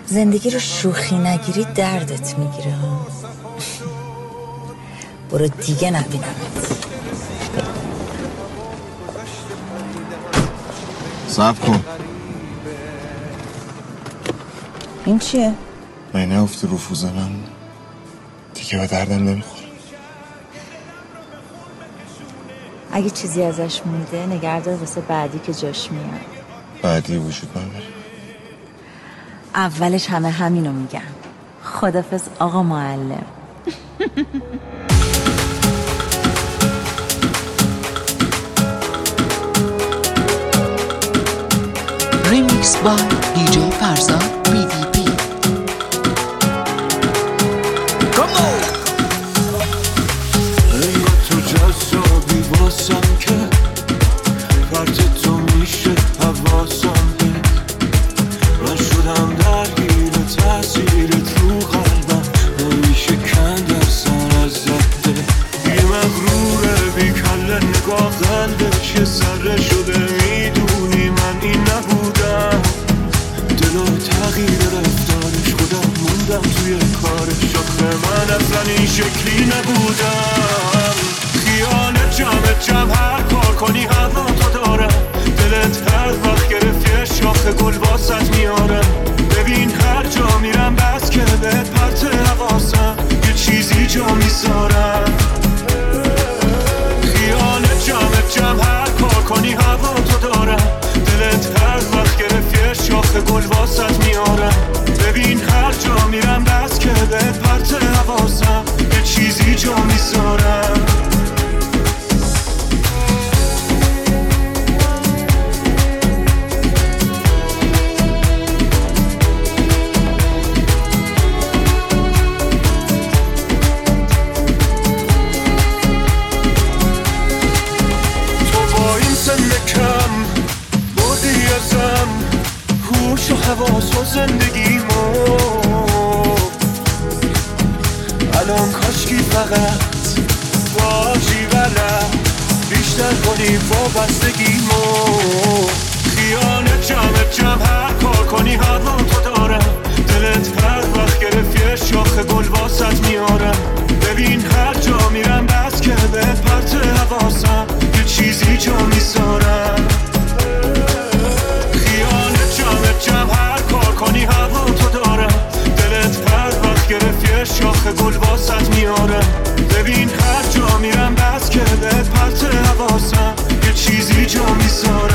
زندگی رو شوخی نگیری دردت میگیره ها. برو دیگه نبینمت. صبر کن. این چیه؟ من افتی رفوزنم دیگه به دردم نمیخوره. اگه چیزی ازش مونده نگهدار واسه بعدی که جاش میاد. بعدی وجود نداره. اولش همه همینو میگن. خدافظ آقا معلم. ریمیکس با دیجی فرزاد BDP. تو جذابی واسم که فرد تو میشه حواسم به من شدم درگیر تأثیرت رو قلبم نمیشه کندر سر از زده یه مغروره بی کله نگاه قلبش یه سره شده میدونی من این نبودم دلو تغییر رفتارش خودم موندم توی کارش آخه من اصلا این شکلی نبودم خیالت جمع هر کار کنی هوا تو دارم دلت هر وقت گرفت یه شاخ گل واسط میارم ببین هر جا میرم بس که بهت پرت حواسم یه چیزی جا میذارم خیالت جمع هر کار کنی هوا تو دارم دلت هر وقت گرفت یه شاخ گل واسط میارم ببین هر جا میرم بس که بهت پرت حواسم یه چیزی جا میذارم هوش و حواس و زندگیمو الان کاشکی فقط باشی بلد بیشتر کنی وابستگیمو خیالت جمع هر کار کنی هوا تو دارم دلت هر وقت گرفت یه شاخ گل واسط میارم ببین هر جا میرم بس که بهت پرت حواسم یه چیزی جا میذارم جمع هر کار کنی هوا تو دارم دلت هر وقت گرفت یه شاخ گل واسط میارم ببین هر جا میرم بس که بهت پرت حواسم یه چیزی جا میذارم